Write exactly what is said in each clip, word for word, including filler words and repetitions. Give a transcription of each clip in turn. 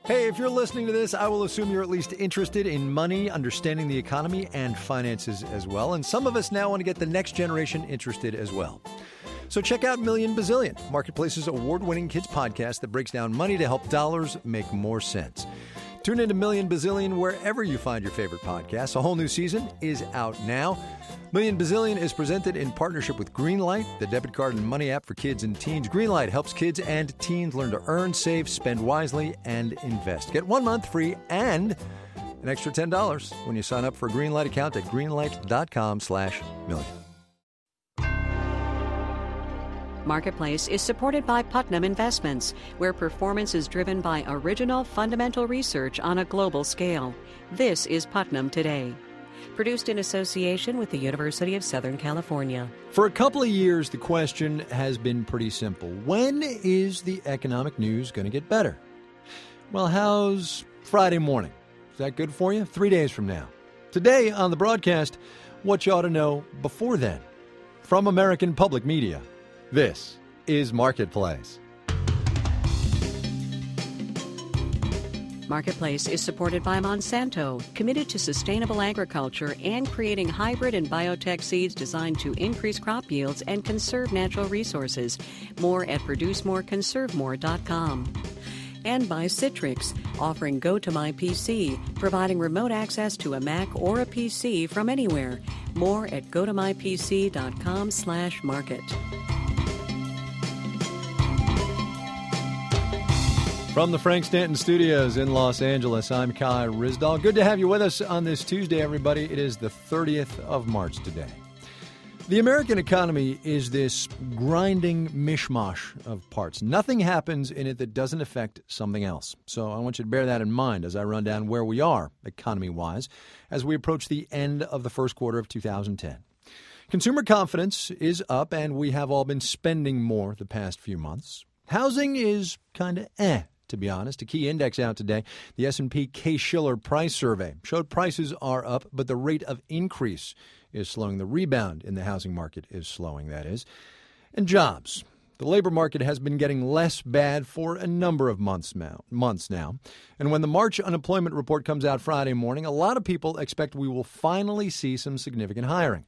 Hey, if you're listening to this, I will assume you're at least interested in money, understanding the economy, and finances as well. And some of us now want to get the next generation interested as well. So check out Million Bazillion, Marketplace's award-winning kids podcast that breaks down money to help dollars make more sense. Tune into Million Bazillion wherever you find your favorite podcasts. A whole new season is out now. Million Bazillion is presented in partnership with Greenlight, the debit card and money app for kids and teens. Greenlight helps kids and teens learn to earn, save, spend wisely, and invest. Get one month free and an extra ten dollars when you sign up for a Greenlight account at greenlight.com slash million. Marketplace is supported by Putnam Investments, where performance is driven by original fundamental research on a global scale. This is Putnam Today. Produced in association with the University of Southern California. For a couple of years, the question has been pretty simple. When is the economic news going to get better? Well, how's Friday morning? Is that good for you? Three days from now. Today on the broadcast, what you ought to know before then. From American Public Media, this is Marketplace. Marketplace is supported by Monsanto, committed to sustainable agriculture and creating hybrid and biotech seeds designed to increase crop yields and conserve natural resources. More at produce more conserve more dot com. And by Citrix, offering GoToMyPC, providing remote access to a Mac or a P C from anywhere. More at GoToMyPC.com slash market. From the Frank Stanton Studios in Los Angeles, I'm Kai Ryssdal. Good to have you with us on this Tuesday, everybody. It is the thirtieth of March today. The American economy is this grinding mishmash of parts. Nothing happens in it that doesn't affect something else. So I want you to bear that in mind as I run down where we are, economy-wise, as we approach the end of the first quarter of two thousand ten. Consumer confidence is up, and we have all been spending more the past few months. Housing is kind of eh. To be honest. A key index out today, the S and P Case-Shiller Price Survey, showed prices are up, but the rate of increase is slowing. The rebound in the housing market is slowing, that is. And jobs. The labor market has been getting less bad for a number of months now. Months now. And when the March unemployment report comes out Friday morning, a lot of people expect we will finally see some significant hiring.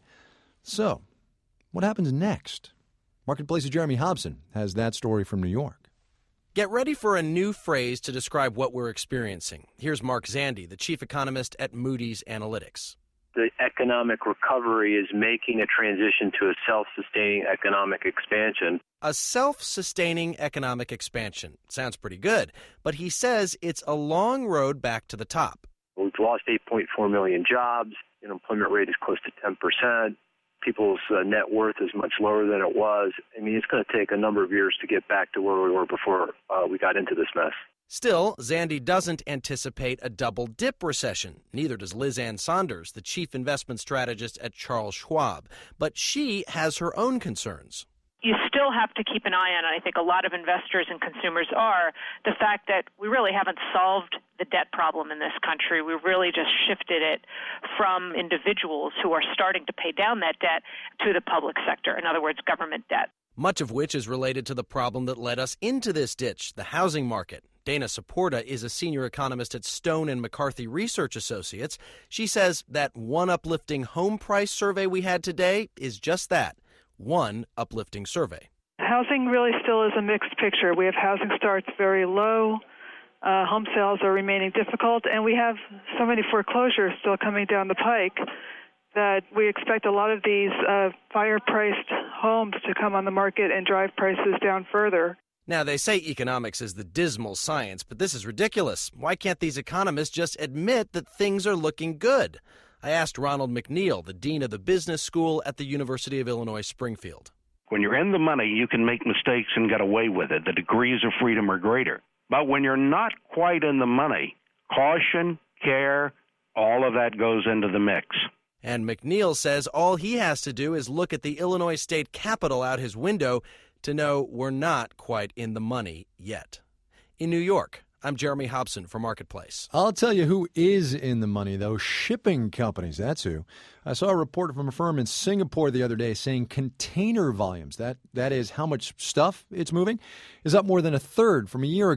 So, what happens next? Marketplace's Jeremy Hobson has that story from New York. Get ready for a new phrase to describe what we're experiencing. Here's Mark Zandi, the chief economist at Moody's Analytics. The economic recovery is making a transition to a self-sustaining economic expansion. A self-sustaining economic expansion. Sounds pretty good, but he says it's a long road back to the top. We've lost eight point four million jobs. The unemployment rate is close to ten percent. People's uh, net worth is much lower than it was. I mean, it's going to take a number of years to get back to where we were before uh, we got into this mess. Still, Zandi doesn't anticipate a double-dip recession. Neither does Liz Ann Sonders, the chief investment strategist at Charles Schwab. But she has her own concerns. You still have to keep an eye on, and I think a lot of investors and consumers are, the fact that we really haven't solved the debt problem in this country. We've really just shifted it from individuals who are starting to pay down that debt to the public sector, in other words, government debt. Much of which is related to the problem that led us into this ditch, the housing market. Dana Saporta is a senior economist at Stone and McCarthy Research Associates. She says that one uplifting home price survey we had today is just that. One uplifting survey. Housing really still is a mixed picture. We have housing starts very low, uh, home sales are remaining difficult, and we have so many foreclosures still coming down the pike that we expect a lot of these uh, fire-priced homes to come on the market and drive prices down further. Now, they say economics is the dismal science, but this is ridiculous. Why can't these economists just admit that things are looking good? I asked Ronald McNeil, the dean of the business school at the University of Illinois Springfield. When you're in the money, you can make mistakes and get away with it. The degrees of freedom are greater. But when you're not quite in the money, caution, care, all of that goes into the mix. And McNeil says all he has to do is look at the Illinois State Capitol out his window to know we're not quite in the money yet. In New York, I'm Jeremy Hobson for Marketplace. I'll tell you who is in the money, though. Shipping companies, that's who. I saw a report from a firm in Singapore the other day saying container volumes, that, that is how much stuff it's moving, is up more than a third from a year ago.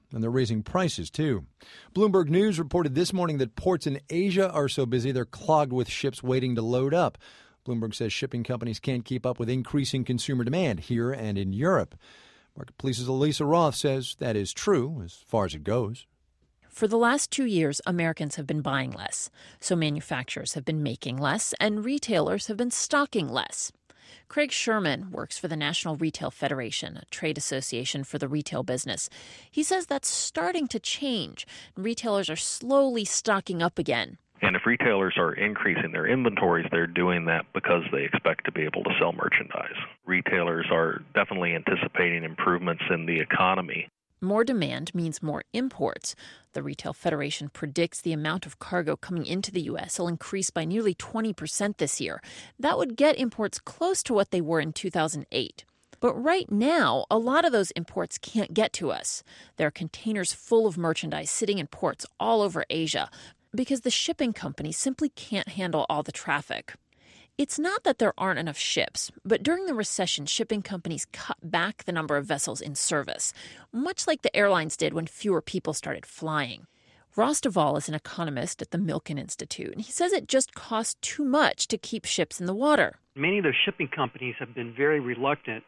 and they're raising prices, too. Bloomberg News reported this morning that ports in Asia are so busy they're clogged with ships waiting to load up. Bloomberg says shipping companies can't keep up with increasing consumer demand here and in Europe. Marketplace's Elisa Roth says that is true as far as it goes. For the last two years, Americans have been buying less, so manufacturers have been making less, and retailers have been stocking less. Craig Sherman works for the National Retail Federation, a trade association for the retail business. He says that's starting to change. Retailers are slowly stocking up again. And if retailers are increasing their inventories, they're doing that because they expect to be able to sell merchandise. Retailers are definitely anticipating improvements in the economy. More demand means more imports. The Retail Federation predicts the amount of cargo coming into the U S will increase by nearly twenty percent this year. That would get imports close to what they were in two thousand eight. But right now, a lot of those imports can't get to us. There are containers full of merchandise sitting in ports all over Asia because the shipping companies simply can't handle all the traffic. It's not that there aren't enough ships, but during the recession, shipping companies cut back the number of vessels in service, much like the airlines did when fewer people started flying. Ross Duvall is an economist at the Milken Institute, and he says it just costs too much to keep ships in the water. Many of those shipping companies have been very reluctant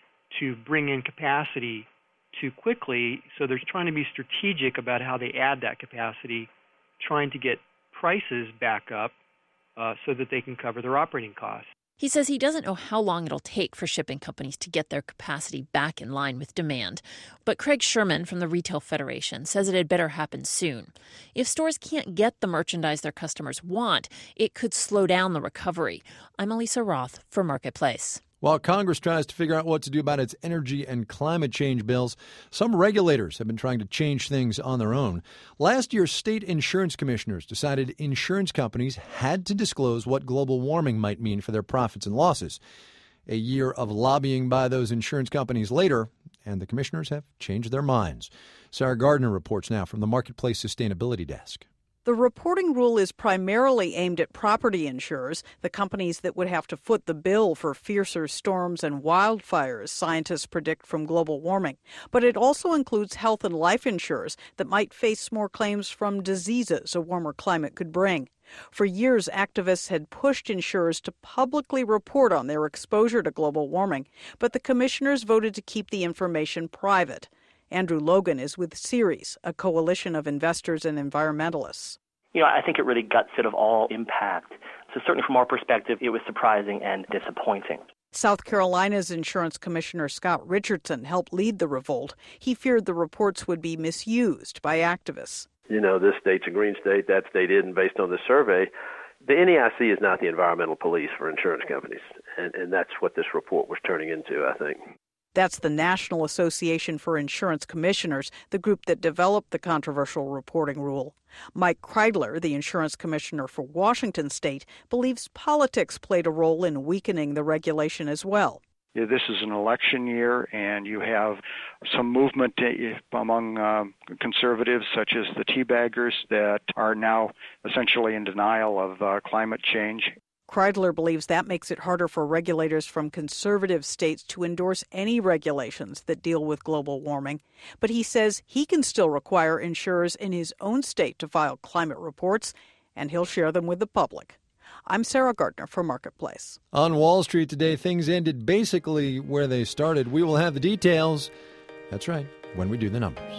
to bring in capacity too quickly, so they're trying to be strategic about how they add that capacity, trying to get prices back up uh, so that they can cover their operating costs. He says he doesn't know how long it'll take for shipping companies to get their capacity back in line with demand. But Craig Sherman from the Retail Federation says it had better happen soon. If stores can't get the merchandise their customers want, it could slow down the recovery. I'm Elisa Roth for Marketplace. While Congress tries to figure out what to do about its energy and climate change bills, some regulators have been trying to change things on their own. Last year, state insurance commissioners decided insurance companies had to disclose what global warming might mean for their profits and losses. A year of lobbying by those insurance companies later, and the commissioners have changed their minds. Sarah Gardner reports now from the Marketplace Sustainability Desk. The reporting rule is primarily aimed at property insurers, the companies that would have to foot the bill for fiercer storms and wildfires scientists predict from global warming. But it also includes health and life insurers that might face more claims from diseases a warmer climate could bring. For years, activists had pushed insurers to publicly report on their exposure to global warming, but the commissioners voted to keep the information private. Andrew Logan is with Ceres, a coalition of investors and environmentalists. You know, I think it really guts it of all impact. So certainly from our perspective, it was surprising and disappointing. South Carolina's insurance commissioner Scott Richardson helped lead the revolt. He feared the reports would be misused by activists. You know, this state's a green state, that state isn't, based on the survey. The N E I C is not the environmental police for insurance companies, and, and that's what this report was turning into, I think. That's the National Association for Insurance Commissioners, the group that developed the controversial reporting rule. Mike Kreidler, the insurance commissioner for Washington state, believes politics played a role in weakening the regulation as well. Yeah, this is an election year, and you have some movement among uh, conservatives, such as the teabaggers, that are now essentially in denial of uh, climate change. Kreidler believes that makes it harder for regulators from conservative states to endorse any regulations that deal with global warming. But he says he can still require insurers in his own state to file climate reports, and he'll share them with the public. I'm Sarah Gardner for Marketplace. On Wall Street today, things ended basically where they started. We will have the details. That's right, when we do the numbers.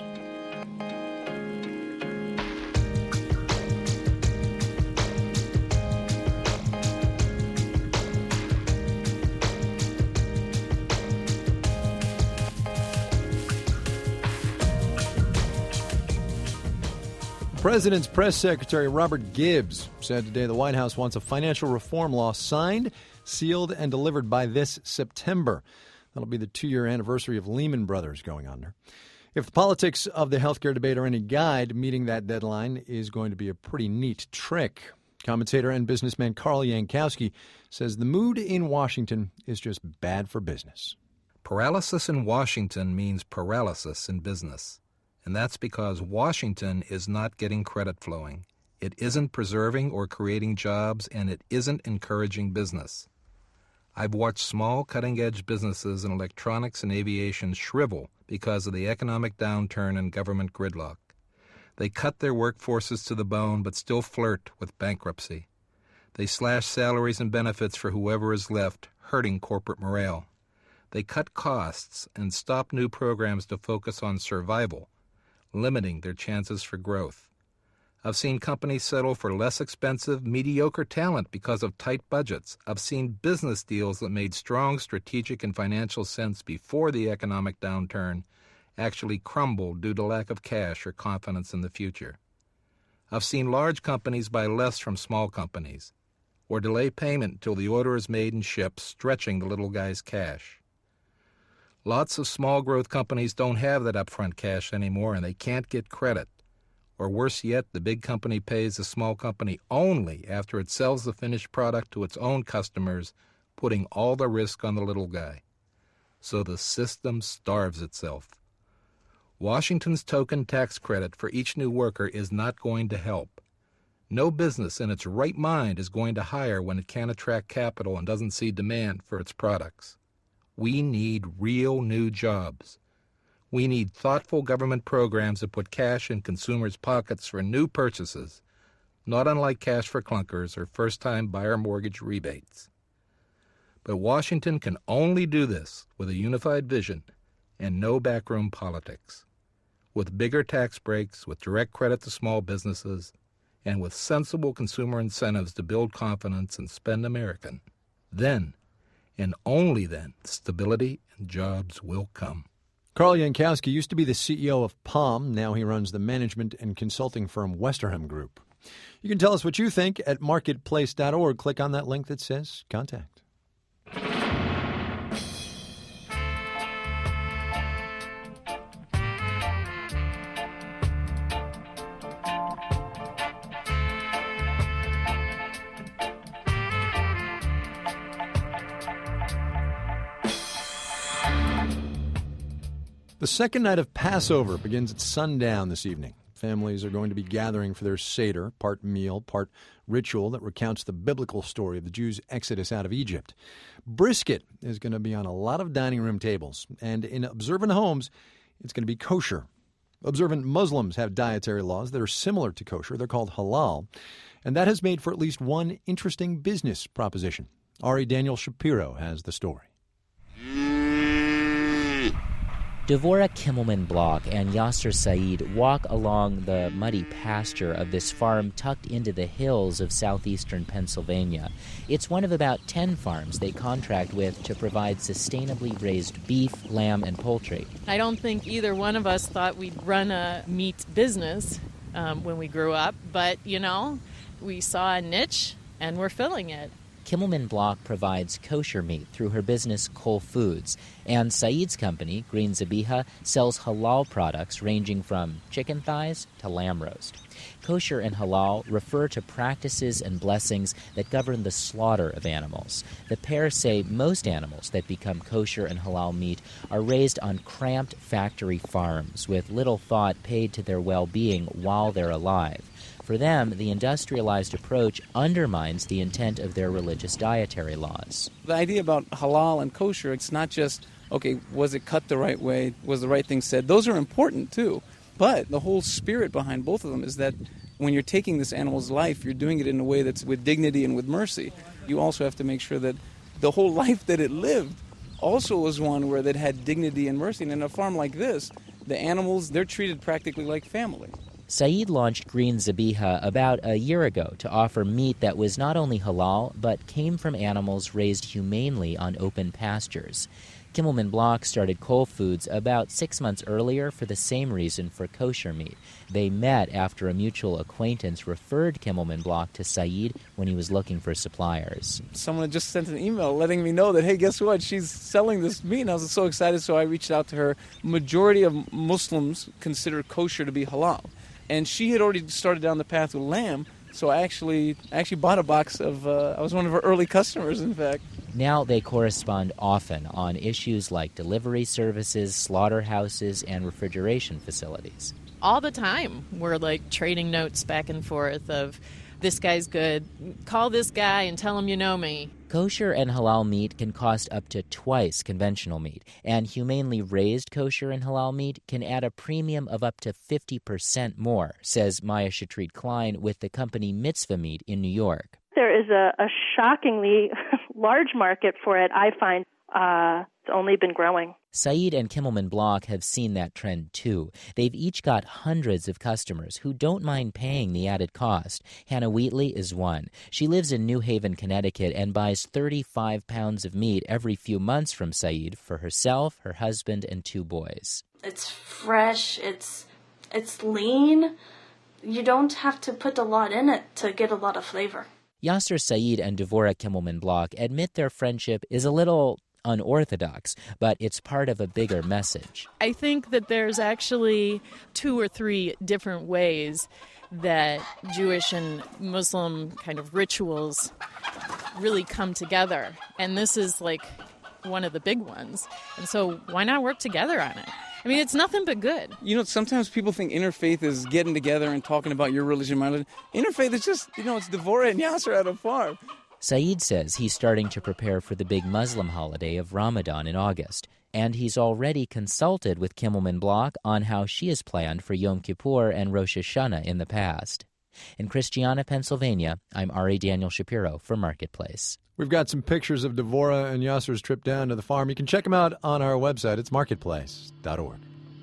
President's press secretary Robert Gibbs said today the White House wants a financial reform law signed, sealed, and delivered by this September. That'll be the two-year anniversary of Lehman Brothers going under. If the politics of the healthcare debate are any guide, meeting that deadline is going to be a pretty neat trick. Commentator and businessman Carl Yankowski says the mood in Washington is just bad for business. Paralysis in Washington means paralysis in business. And that's because Washington is not getting credit flowing. It isn't preserving or creating jobs, and it isn't encouraging business. I've watched small, cutting-edge businesses in electronics and aviation shrivel because of the economic downturn and government gridlock. They cut their workforces to the bone but still flirt with bankruptcy. They slash salaries and benefits for whoever is left, hurting corporate morale. They cut costs and stop new programs to focus on survival, limiting their chances for growth. I've seen companies settle for less expensive, mediocre talent because of tight budgets. I've seen business deals that made strong strategic and financial sense before the economic downturn actually crumble due to lack of cash or confidence in the future. I've seen large companies buy less from small companies, or delay payment until the order is made and shipped, stretching the little guy's cash. Lots of small growth companies don't have that upfront cash anymore, and they can't get credit. Or worse yet, the big company pays the small company only after it sells the finished product to its own customers, putting all the risk on the little guy. So the system starves itself. Washington's token tax credit for each new worker is not going to help. No business in its right mind is going to hire when it can't attract capital and doesn't see demand for its products. We need real new jobs. We need thoughtful government programs that put cash in consumers' pockets for new purchases, not unlike cash for clunkers or first-time buyer mortgage rebates. But Washington can only do this with a unified vision and no backroom politics, with bigger tax breaks, with direct credit to small businesses, and with sensible consumer incentives to build confidence and spend American. Then, and only then, stability and jobs will come. Carl Yankowski used to be the C E O of Palm. Now he runs the management and consulting firm Westerham Group. You can tell us what you think at marketplace dot org. Click on that link that says Contact. The second night of Passover begins at sundown this evening. Families are going to be gathering for their Seder, part meal, part ritual that recounts the biblical story of the Jews' exodus out of Egypt. Brisket is going to be on a lot of dining room tables, and in observant homes, it's going to be kosher. Observant Muslims have dietary laws that are similar to kosher. They're called halal, and that has made for at least one interesting business proposition. Ari Daniel Shapiro has the story. Devorah Kimmelman-Block and Yasser Said walk along the muddy pasture of this farm tucked into the hills of southeastern Pennsylvania. It's one of about ten farms they contract with to provide sustainably raised beef, lamb, and poultry. I don't think either one of us thought we'd run a meat business um, when we grew up, but, you know, we saw a niche and we're filling it. Kimmelman-Block provides kosher meat through her business Cole Foods, and Said's company, Green Zabiha, sells halal products ranging from chicken thighs to lamb roast. Kosher and halal refer to practices and blessings that govern the slaughter of animals. The pair say most animals that become kosher and halal meat are raised on cramped factory farms with little thought paid to their well-being while they're alive. For them, the industrialized approach undermines the intent of their religious dietary laws. The idea about halal and kosher, it's not just, okay, was it cut the right way? Was the right thing said? Those are important, too. But the whole spirit behind both of them is that when you're taking this animal's life, you're doing it in a way that's with dignity and with mercy. You also have to make sure that the whole life that it lived also was one where it had dignity and mercy. And in a farm like this, the animals, they're treated practically like family. Said launched Green Zabiha about a year ago to offer meat that was not only halal, but came from animals raised humanely on open pastures. Kimmelman-Block started Cole Foods about six months earlier for the same reason for kosher meat. They met after a mutual acquaintance referred Kimmelman-Block to Said when he was looking for suppliers. Someone had just sent an email letting me know that, hey, guess what? She's selling this meat. And I was so excited, so I reached out to her. Majority of Muslims consider kosher to be halal. And she had already started down the path with lamb, so I actually actually bought a box of, uh, I was one of her early customers, in fact. Now they correspond often on issues like delivery services, slaughterhouses, and refrigeration facilities. All the time, we're like trading notes back and forth of, this guy's good, call this guy and tell him you know me. Kosher and halal meat can cost up to twice conventional meat, and humanely raised kosher and halal meat can add a premium of up to fifty percent more, says Maya Shatrid Klein with the company Mitzvah Meat in New York. There is a, a shockingly large market for it, I find. Uh, it's only been growing. Said and Kimmelman Block have seen that trend too. They've each got hundreds of customers who don't mind paying the added cost. Hannah Wheatley is one. She lives in New Haven, Connecticut, and buys thirty-five pounds of meat every few months from Said for herself, her husband, and two boys. It's fresh, it's it's lean. You don't have to put a lot in it to get a lot of flavor. Yasser Said and Devorah Kimmelman Block admit their friendship is a little unorthodox, but it's part of a bigger message. I think that there's actually two or three different ways that Jewish and Muslim kind of rituals really come together. And this is like one of the big ones. And so why not work together on it? I mean, it's nothing but good. You know, sometimes people think interfaith is getting together and talking about your religion, my religion. Interfaith is just, you know, it's Devorah and Yasser at a farm. Said says he's starting to prepare for the big Muslim holiday of Ramadan in August, and he's already consulted with Kimmelman Block on how she has planned for Yom Kippur and Rosh Hashanah in the past. In Christiana, Pennsylvania, I'm Ari Daniel Shapiro for Marketplace. We've got some pictures of Devorah and Yasser's trip down to the farm. You can check them out on our website. It's marketplace dot org.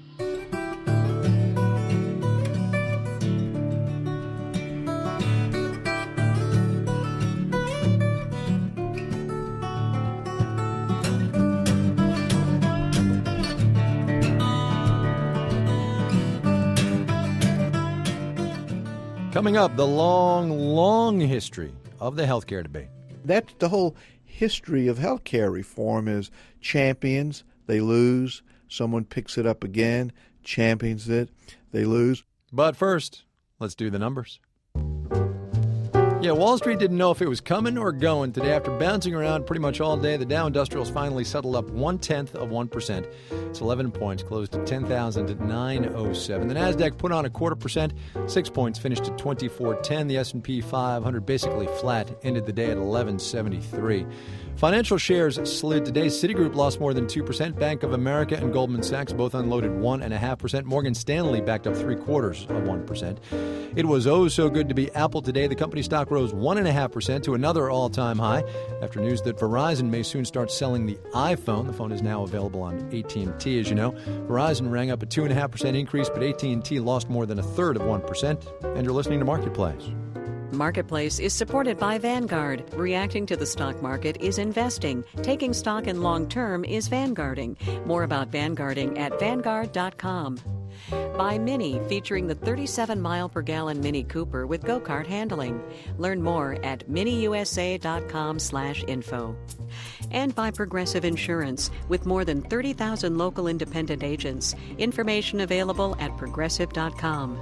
Coming up, the long, long history of the healthcare debate. That's the whole history of healthcare reform is champions, they lose, someone picks it up again, champions it, they lose. But first, let's do the numbers. Yeah, Wall Street didn't know if it was coming or going today. After bouncing around pretty much all day, the Dow Industrials finally settled up one-tenth of one percent. It's eleven points, closed at ten thousand nine hundred seven. The Nasdaq put on a quarter percent, six points, finished at twenty-four ten. The S and P five hundred basically flat, ended the day at eleven seventy-three. Financial shares slid today. Citigroup lost more than two percent. Bank of America and Goldman Sachs both unloaded one point five percent. Morgan Stanley backed up three-quarters of one percent. It was oh so good to be Apple today. The company stock rose one point five percent to another all-time high after news that Verizon may soon start selling the iPhone. The phone is now available on A T and T, as you know. Verizon rang up a two point five percent increase, but A T and T lost more than a third of one percent. And you're listening to Marketplace. Marketplace is supported by Vanguard. Reacting to the stock market is investing. Taking stock in long term is vanguarding. More about vanguarding at vanguard dot com. By Mini, featuring the thirty-seven mile per gallon Mini Cooper with go-kart handling. Learn more at mini u s a dot com slash info. And by Progressive Insurance, with more than thirty thousand local independent agents. Information available at progressive dot com.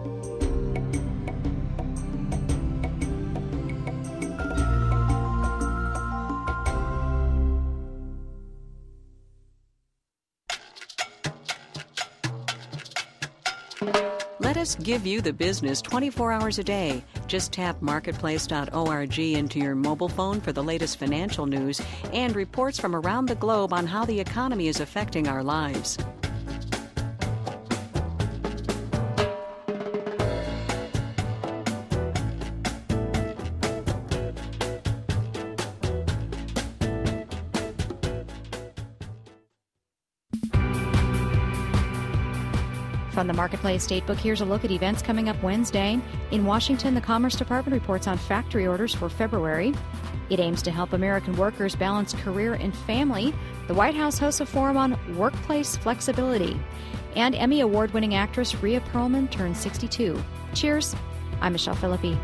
Let us give you the business twenty-four hours a day. Just tap marketplace dot org into your mobile phone for the latest financial news and reports from around the globe on how the economy is affecting our lives. From the Marketplace Datebook, here's a look at events coming up Wednesday. In Washington, the Commerce Department reports on factory orders for February. It aims to help American workers balance career and family. The White House hosts a forum on workplace flexibility. And Emmy Award-winning actress Rhea Perlman turns sixty-two. Cheers. I'm Michelle Philippi.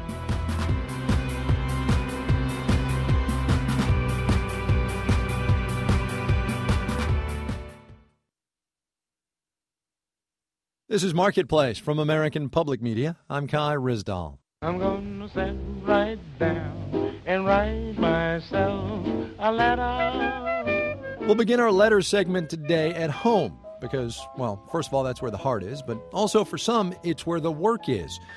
This is Marketplace from American Public Media. I'm Kai Ryssdal. I'm gonna sit right down and write myself a letter. We'll begin our letter segment today at home because, well, first of all, that's where the heart is, but also for some, it's where the work is.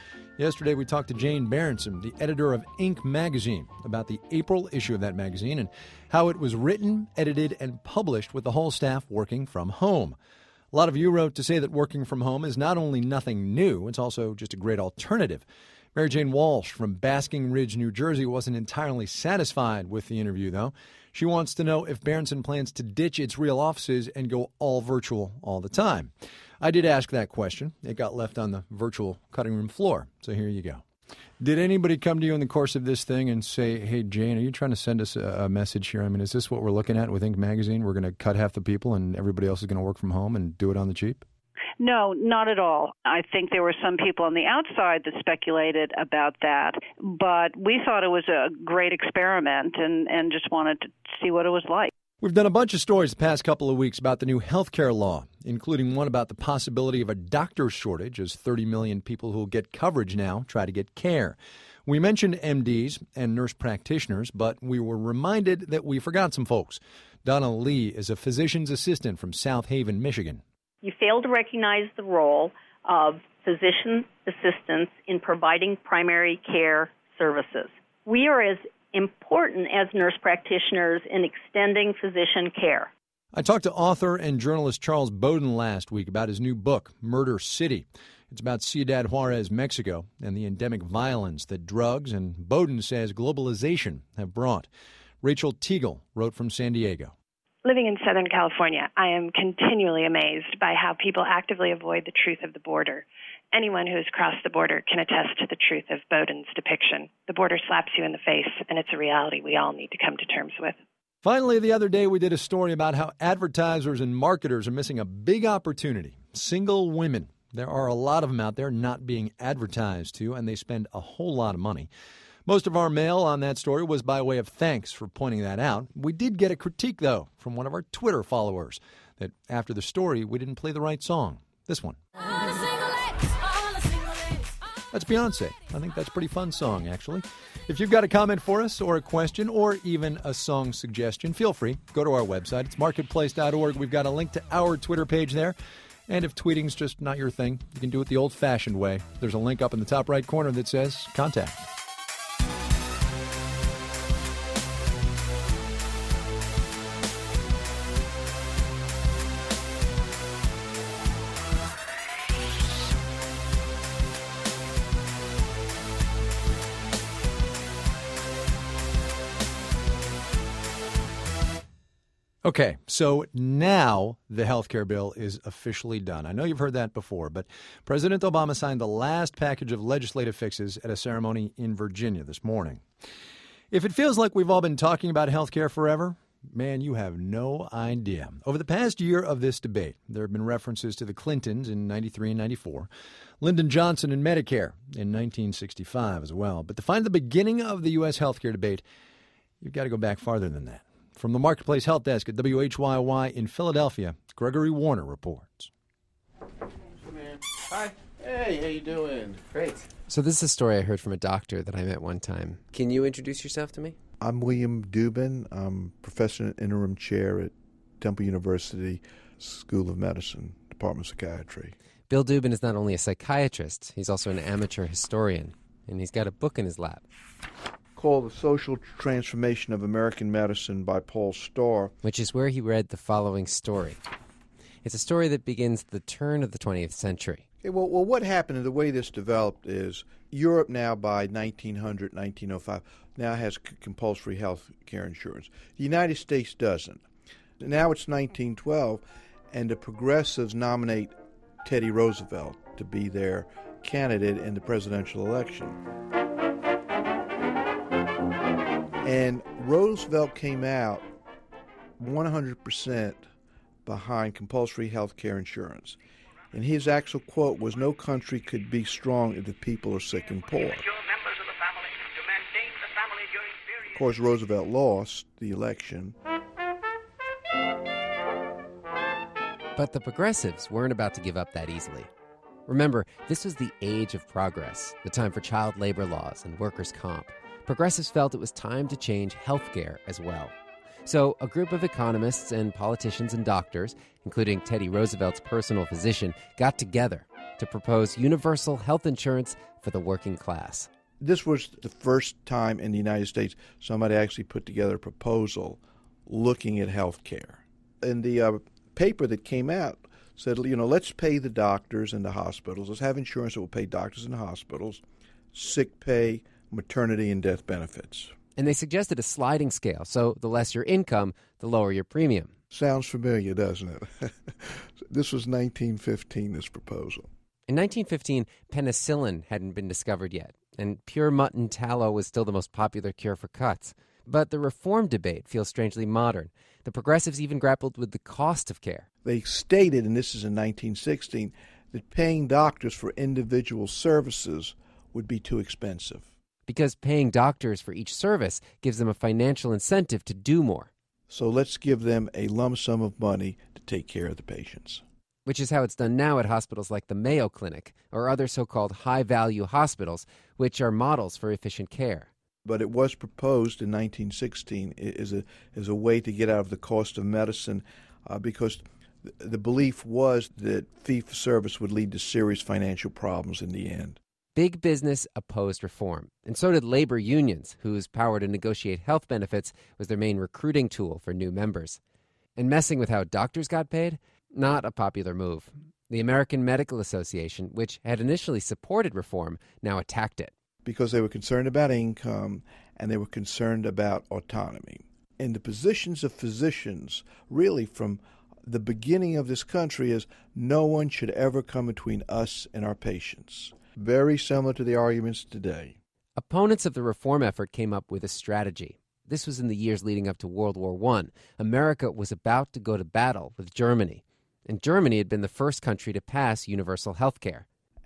Yesterday, we talked to Jane Berenson, the editor of Inc magazine, about the April issue of that magazine and how it was written, edited, and published with the whole staff working from home. A lot of you wrote to say that working from home is not only nothing new, it's also just a great alternative. Mary Jane Walsh from Basking Ridge, New Jersey, wasn't entirely satisfied with the interview, though. She wants to know if Berenson plans to ditch its real offices and go all virtual all the time. I did ask that question. It got left on the virtual cutting room floor. So here you go. Did anybody come to you in the course of this thing and say, hey, Jane, are you trying to send us a, a message here? I mean, is this what we're looking at with Inc magazine? We're going to cut half the people and everybody else is going to work from home and do it on the cheap? No, not at all. I think there were some people on the outside that speculated about that, but we thought it was a great experiment and, and just wanted to see what it was like. We've done a bunch of stories the past couple of weeks about the new health care law, including one about the possibility of a doctor shortage as thirty million people who will get coverage now try to get care. We mentioned M Ds and nurse practitioners, but we were reminded that we forgot some folks. Donna Lee is a physician's assistant from South Haven, Michigan. You fail to recognize the role of physician assistants in providing primary care services. We are as important as nurse practitioners in extending physician care. I talked to author and journalist Charles Bowden last week about his new book, Murder City. It's about Ciudad Juarez, Mexico, and the endemic violence that drugs and, Bowden says, globalization have brought. Rachel Teagle wrote from San Diego. Living in Southern California, I am continually amazed by how people actively avoid the truth of the border. Anyone who has crossed the border can attest to the truth of Bowden's depiction. The border slaps you in the face, and it's a reality we all need to come to terms with. Finally, the other day we did a story about how advertisers and marketers are missing a big opportunity. Single women. There are a lot of them out there not being advertised to, and they spend a whole lot of money. Most of our mail on that story was by way of thanks for pointing that out. We did get a critique, though, from one of our Twitter followers, that after the story, we didn't play the right song. This one. That's Beyonce. I think that's a pretty fun song, actually. If you've got a comment for us or a question or even a song suggestion, feel free. Go to our website. It's marketplace dot org. We've got a link to our Twitter page there. And if tweeting's just not your thing, you can do it the old-fashioned way. There's a link up in the top right corner that says Contact. Okay, so now the health care bill is officially done. I know you've heard that before, but President Obama signed the last package of legislative fixes at a ceremony in Virginia this morning. If it feels like we've all been talking about health care forever, man, you have no idea. Over the past year of this debate, there have been references to the Clintons in ninety-three and ninety-four, Lyndon Johnson and Medicare in nineteen sixty-five as well. But to find the beginning of the U S health care debate, you've got to go back farther than that. From the Marketplace Health Desk at W H Y Y in Philadelphia, Gregory Warner reports. Hi. Hey, how you doing? Great. So this is a story I heard from a doctor that I met one time. Can you introduce yourself to me? I'm William Dubin. I'm professor and interim chair at Temple University School of Medicine, Department of Psychiatry. Bill Dubin is not only a psychiatrist, he's also an amateur historian, and he's got a book in his lap. Called The Social Transformation of American Medicine by Paul Starr. Which is where he read the following story. It's a story that begins the turn of the twentieth century. Okay, well, well, what happened and the way this developed is Europe now by nineteen hundred, nineteen oh five now has c- compulsory health care insurance. The United States doesn't. Now it's nineteen twelve, and the progressives nominate Teddy Roosevelt to be their candidate in the presidential election. And Roosevelt came out one hundred percent behind compulsory health care insurance. And his actual quote was, "No country could be strong if the people are sick and poor." Of course, Roosevelt lost the election. But the progressives weren't about to give up that easily. Remember, this was the age of progress, the time for child labor laws and workers' comp. Progressives felt it was time to change healthcare as well. So a group of economists and politicians and doctors, including Teddy Roosevelt's personal physician, got together to propose universal health insurance for the working class. This was the first time in the United States somebody actually put together a proposal looking at health care. And the uh, paper that came out said, you know, let's pay the doctors and the hospitals. Let's have insurance that will pay doctors and hospitals, sick pay, maternity, and death benefits. And they suggested a sliding scale, so the less your income, the lower your premium. Sounds familiar, doesn't it? This was nineteen fifteen, this proposal. In nineteen fifteen, penicillin hadn't been discovered yet, and pure mutton tallow was still the most popular cure for cuts. But the reform debate feels strangely modern. The progressives even grappled with the cost of care. They stated, and this is in nineteen sixteen, that paying doctors for individual services would be too expensive. Because paying doctors for each service gives them a financial incentive to do more. So let's give them a lump sum of money to take care of the patients. Which is how it's done now at hospitals like the Mayo Clinic or other so-called high-value hospitals, which are models for efficient care. But it was proposed in nineteen sixteen as a, as a way to get out of the cost of medicine uh, because the belief was that fee-for-service would lead to serious financial problems in the end. Big business opposed reform, and so did labor unions, whose power to negotiate health benefits was their main recruiting tool for new members. And messing with how doctors got paid? Not a popular move. The American Medical Association, which had initially supported reform, now attacked it. Because they were concerned about income and they were concerned about autonomy. And the positions of physicians, really from the beginning of this country, is no one should ever come between us and our patients. Very similar to the arguments today. Opponents of the reform effort came up with a strategy. This was in the years leading up to World War One. America was about to go to battle with Germany. And Germany had been the first country to pass universal health care.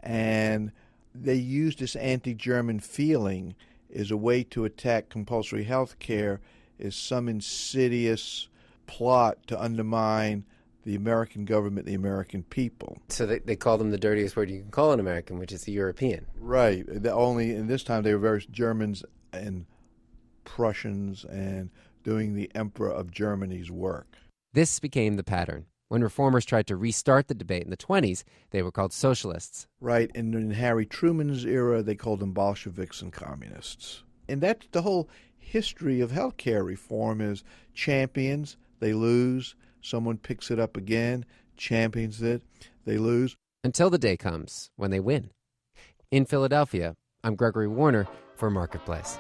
And they used this anti-German feeling as a way to attack compulsory health care as some insidious plot to undermine the American government, the American people. So they, they call them the dirtiest word you can call an American, which is the European. Right. The only, in this time, they were very Germans and Prussians and doing the Emperor of Germany's work. This became the pattern. When reformers tried to restart the debate in the twenties, they were called socialists. Right. And in Harry Truman's era, they called them Bolsheviks and communists. And that's the whole history of healthcare reform is champions, they lose. Someone picks it up again, champions it, they lose. Until the day comes when they win. In Philadelphia, I'm Gregory Warner for Marketplace.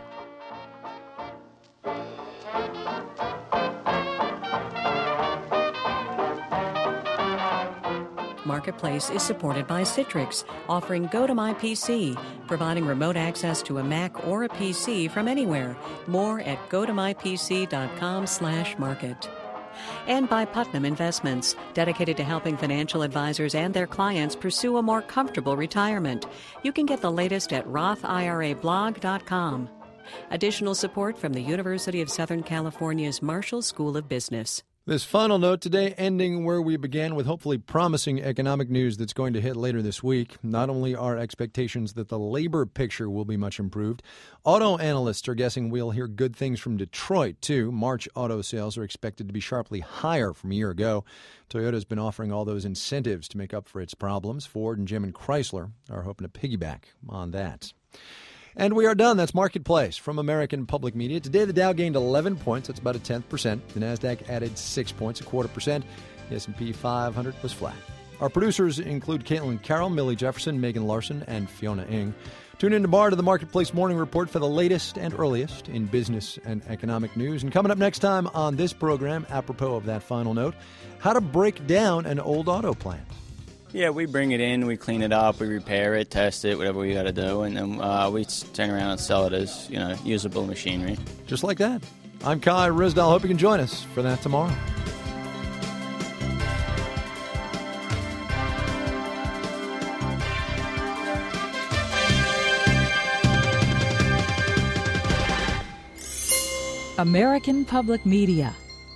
Marketplace is supported by Citrix, offering Go to My P C, providing remote access to a Mac or a P C from anywhere. More at go to my p c dot com slash market. And by Putnam Investments, dedicated to helping financial advisors and their clients pursue a more comfortable retirement. You can get the latest at roth I R A blog dot com. Additional support from the University of Southern California's Marshall School of Business. This final note today ending where we began with hopefully promising economic news that's going to hit later this week. Not only are expectations that the labor picture will be much improved, auto analysts are guessing we'll hear good things from Detroit, too. March auto sales are expected to be sharply higher from a year ago. Toyota's been offering all those incentives to make up for its problems. Ford and G M and Chrysler are hoping to piggyback on that. And we are done. That's Marketplace from American Public Media. Today, the Dow gained eleven points. That's about a tenth percent. The NASDAQ added six points, a quarter percent. The S and P five hundred was flat. Our producers include Caitlin Carroll, Millie Jefferson, Megan Larson, and Fiona Ng. Tune in tomorrow to the Marketplace Morning Report for the latest and earliest in business and economic news. And coming up next time on this program, apropos of that final note, how to break down an old auto plant. Yeah, we bring it in, we clean it up, we repair it, test it, whatever we got to do, and then uh, we turn around and sell it as, you know, usable machinery. Just like that. I'm Kai Risdal. Hope you can join us for that tomorrow. American Public Media.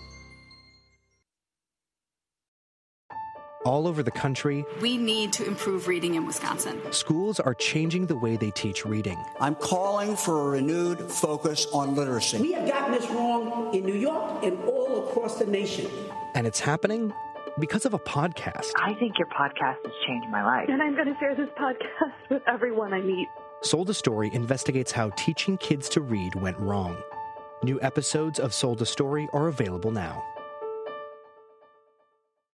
All over the country, we need to improve reading in Wisconsin. Schools are changing the way they teach reading. I'm calling for a renewed focus on literacy. We have gotten this wrong in New York and all across the nation. And it's happening because of a podcast. I think your podcast has changed my life. And I'm going to share this podcast with everyone I meet. Sold a Story investigates how teaching kids to read went wrong. New episodes of Sold a Story are available now.